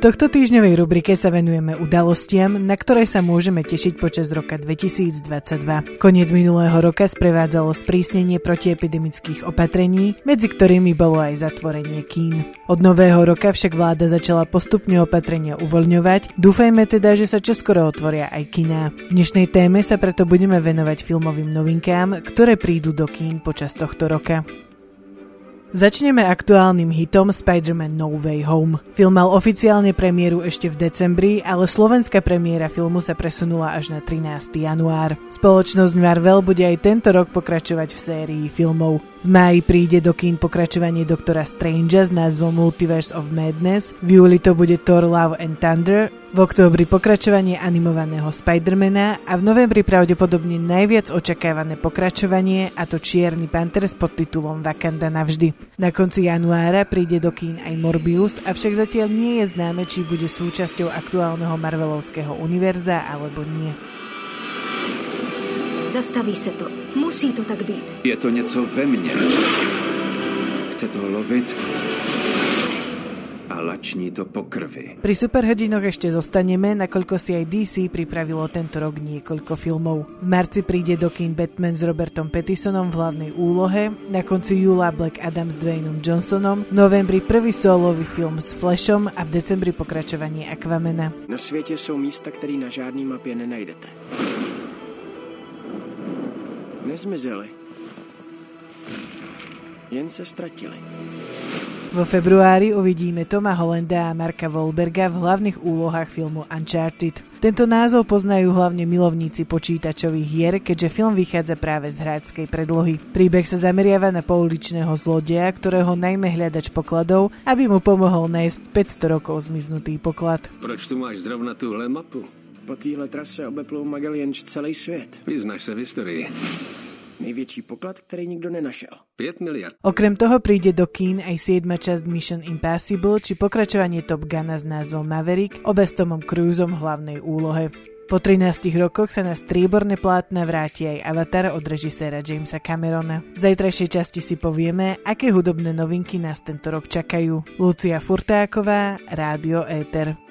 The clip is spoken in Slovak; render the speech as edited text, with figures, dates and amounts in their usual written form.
tohto týždňovej rubrike sa venujeme udalostiam, na ktoré sa môžeme tešiť počas roka 2022. Koniec minulého roka sprevádzalo sprísnenie protiepidemických opatrení, medzi ktorými bolo aj zatvorenie kín. Od nového roka však vláda začala postupne opatrenia uvoľňovať, dúfajme teda, že sa čoskoro otvoria aj kiná. V dnešnej téme sa preto budeme venovať filmovým novinkám, ktoré prídu do kín počas tohto roka. Začneme aktuálnym hitom Spider-Man No Way Home. Film mal oficiálne premiéru ešte v decembri, ale slovenská premiéra filmu sa presunula až na 13. január. Spoločnosť Marvel bude aj tento rok pokračovať v sérii filmov. V máji príde do kín pokračovanie Doktora Strangea s názvom Multiverse of Madness, v júli to bude Thor Love and Thunder, v októbri pokračovanie animovaného Spider-mana a v novembri pravdepodobne najviac očakávané pokračovanie, a to Čierny panter s podtitulom Wakanda navždy. Na konci januára príde do kín aj Morbius, avšak zatiaľ nie je známe, či bude súčasťou aktuálneho Marvelovského univerza alebo nie. Zastaví se to. Musí to tak být. Je to něco ve mně. Chce to lovit a lační to po krvi. Pri superhrdinoch ešte zostaneme, nakoľko si aj DC pripravilo tento rok niekoľko filmov. V marci príde do kín Batman s Robertom Pattisonom v hlavnej úlohe, na konci júla Black Adam s Dwaynom Johnsonom, v novembri prvý solový film s Flashom a v decembri pokračovanie Aquamana. Na světě jsou místa, které na žádný mapě nenajdete. Nezmizeli. Jen se ztratili. Vo februári uvidíme Toma Hollanda a Marka Wahlberga v hlavných úlohách filmu Uncharted. Tento názov poznajú hlavne milovníci počítačových hier, keďže film vychádza práve z hráčskej predlohy. Príbeh sa zameriava na pouličného zlodeja, ktorého najmä hľadač pokladov, aby mu pomohol nájsť 500 rokov zmiznutý poklad. Proč tu máš zrovna tuhle mapu? Po téhle trase obeplou Magellanč celý svět. Vyznáš se v historii. Největší poklad, který nikdo nenašel. 5 miliard. Okrem toho príde do kín aj 7. časť Mission Impossible, či pokračovanie Top Guna s názvom Maverick, obe s Tomom Cruisom v hlavnej úlohe. Po 13 rokoch sa na strieborné plátna vráti aj Avatar od režiséra Jamesa Camerona. V zajtrajšej časti si povieme, aké hudobné novinky nás tento rok čakajú. Lucia Furtáková, Rádio Éter.